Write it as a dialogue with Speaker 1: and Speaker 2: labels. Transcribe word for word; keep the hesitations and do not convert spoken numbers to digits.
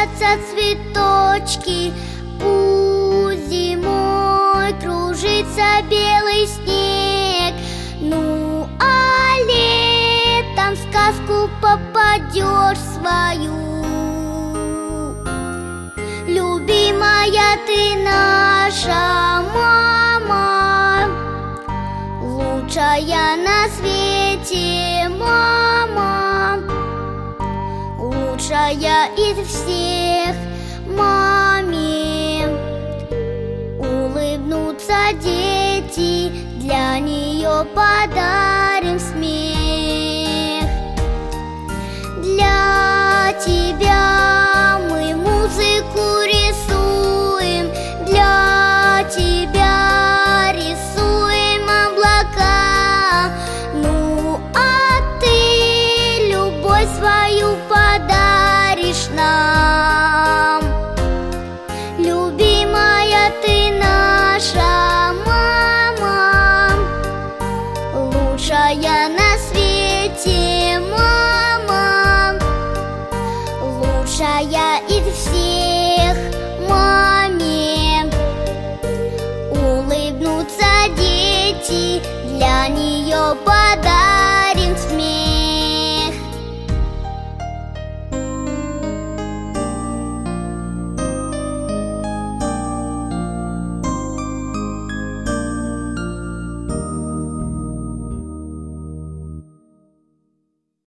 Speaker 1: распустятся цветочки, пусть зимой кружится белый снег. Ну, а летом в сказку попадешь свою. Любимая ты наша мама, лучшая на свете мама, лучшая из всех маме. Улыбнутся дети, для нее подарок.